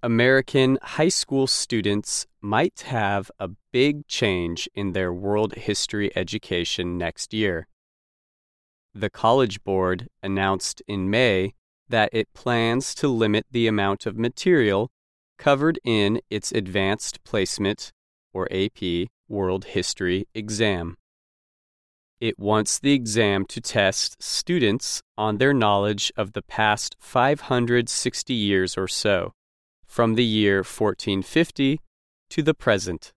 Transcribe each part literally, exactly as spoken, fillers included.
American high school students might have a big change in their world history education next year. The College Board announced in May that it plans to limit the amount of material covered in its Advanced Placement, or A P, World History exam. It wants the exam to test students on their knowledge of the past five hundred sixty years or so, from the year fourteen fifty to the present.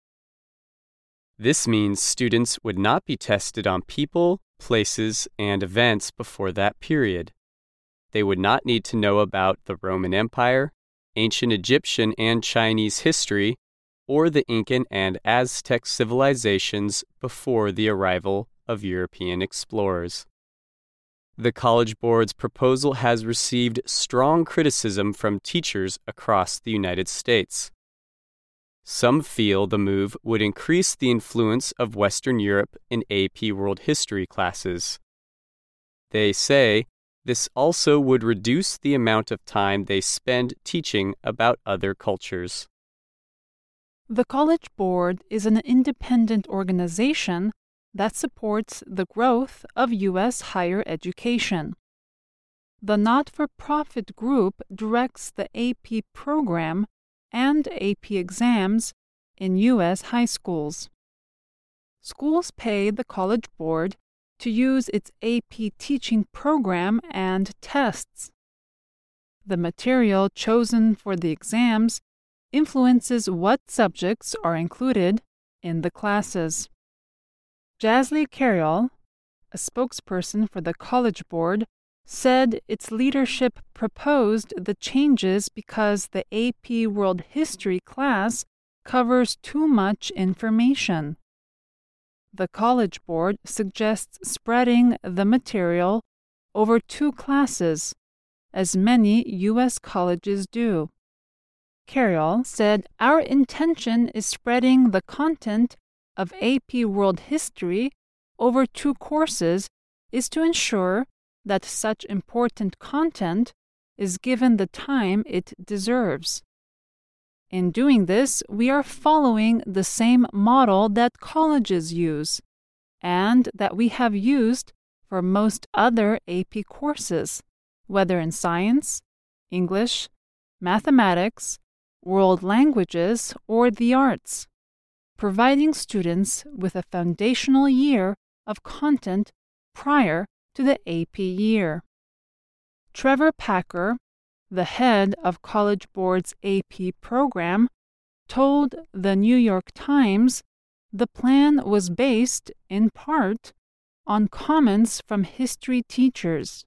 This means students would not be tested on people, places, and events before that period. They would not need to know about the Roman Empire, ancient Egyptian and Chinese history, or the Incan and Aztec civilizations before the arrival of European explorers. The College Board's proposal has received strong criticism from teachers across the United States. Some feel the move would increase the influence of Western Europe in A P World History classes. They say this also would reduce the amount of time they spend teaching about other cultures. The College Board is an independent organization that supports the growth of U S higher education. The not-for-profit group directs the A P program and A P exams in U S high schools. Schools pay the College Board to use its A P teaching program and tests. The material chosen for the exams influences what subjects are included in the classes. Jasley Carriol, a spokesperson for the College Board, said its leadership proposed the changes because the A P World History class covers too much information. The College Board suggests spreading the material over two classes, as many U S colleges do. Carriol said, "Our intention is spreading the content of A P World History over two courses is to ensure that such important content is given the time it deserves. In doing this, we are following the same model that colleges use and that we have used for most other A P courses, whether in science, English, mathematics, world languages, or the arts, providing students with a foundational year of content prior to the A P year." Trevor Packer, the head of College Board's A P program, told the New York Times the plan was based, in part, on comments from history teachers.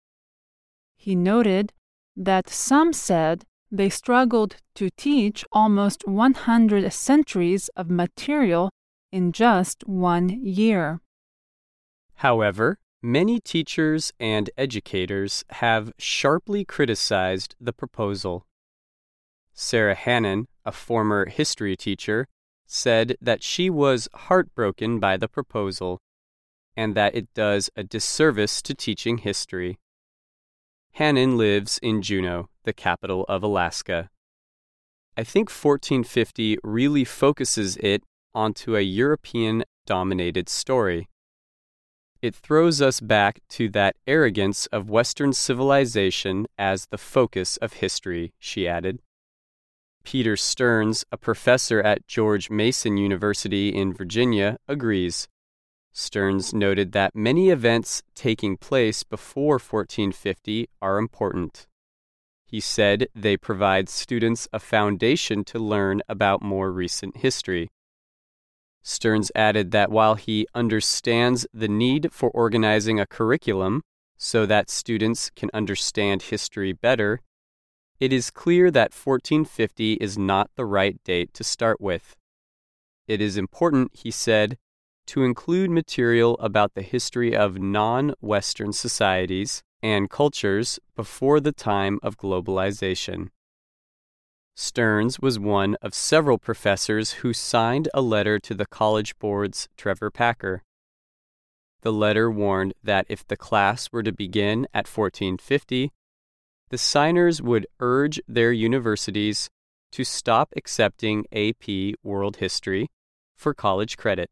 He noted that some said they struggled to teach almost one hundred centuries of material in just one year. However, many teachers and educators have sharply criticized the proposal. Sarah Hannon, a former history teacher, said that she was heartbroken by the proposal and that it does a disservice to teaching history. Hannon lives in Juneau, the capital of Alaska. "I think fourteen fifty really focuses it onto a European-dominated story. It throws us back to that arrogance of Western civilization as the focus of history," she added. Peter Stearns, a professor at George Mason University in Virginia, agrees. Stearns noted that many events taking place before fourteen fifty are important. He said they provide students a foundation to learn about more recent history. Stearns added that while he understands the need for organizing a curriculum so that students can understand history better, it is clear that fourteen fifty is not the right date to start with. It is important, he said, to include material about the history of non-Western societies and cultures before the time of globalization. Stearns was one of several professors who signed a letter to the College Board's Trevor Packer. The letter warned that if the class were to begin at fourteen fifty, the signers would urge their universities to stop accepting A P World History for college credit.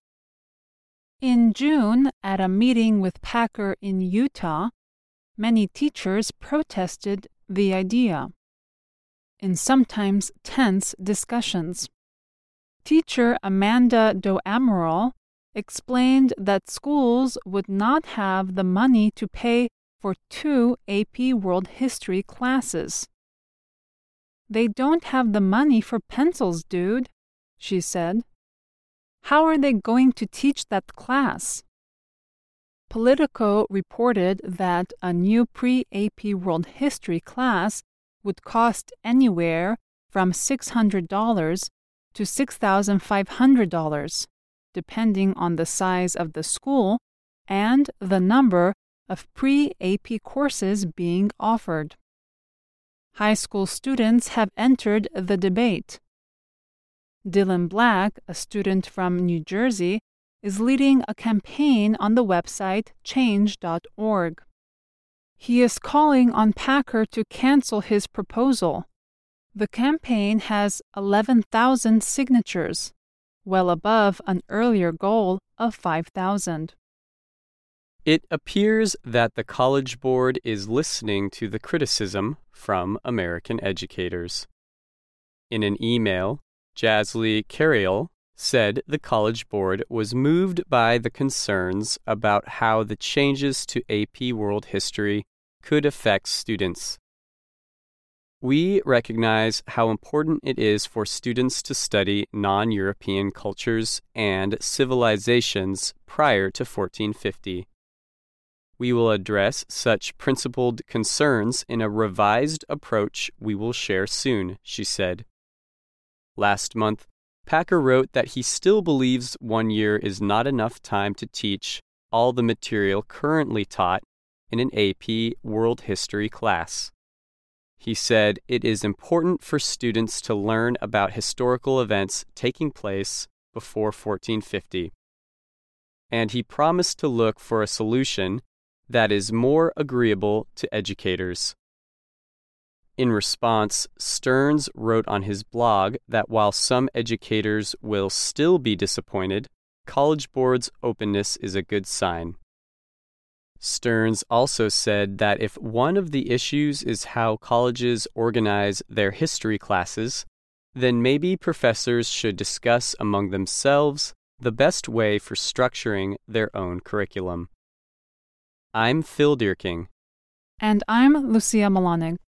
In June, at a meeting with Packer in Utah, many teachers protested the idea. In sometimes tense discussions, teacher Amanda Doamaral explained that schools would not have the money to pay for two A P World History classes. "They don't have the money for pencils, dude," she said. "How are they going to teach that class?" Politico reported that a new pre-A P World History class would cost anywhere from six hundred dollars to six thousand five hundred dollars, depending on the size of the school and the number of pre-A P courses being offered. High school students have entered the debate. Dylan Black, a student from New Jersey, is leading a campaign on the website change dot org. He is calling on Packer to cancel his proposal. The campaign has eleven thousand signatures, well above an earlier goal of five thousand. It appears that the College Board is listening to the criticism from American educators. In an email, Jasly Carriel said the College Board was moved by the concerns about how the changes to A P World History could affect students. "We recognize how important it is for students to study non-European cultures and civilizations prior to fourteen fifty. We will address such principled concerns in a revised approach we will share soon," she said. Last month, Packer wrote that he still believes one year is not enough time to teach all the material currently taught in an A P World History class. He said it is important for students to learn about historical events taking place before fourteen fifty. And he promised to look for a solution that is more agreeable to educators. In response, Stearns wrote on his blog that while some educators will still be disappointed, College Board's openness is a good sign. Stearns also said that if one of the issues is how colleges organize their history classes, then maybe professors should discuss among themselves the best way for structuring their own curriculum. I'm Phil Dierking. And I'm Lucia Malonig.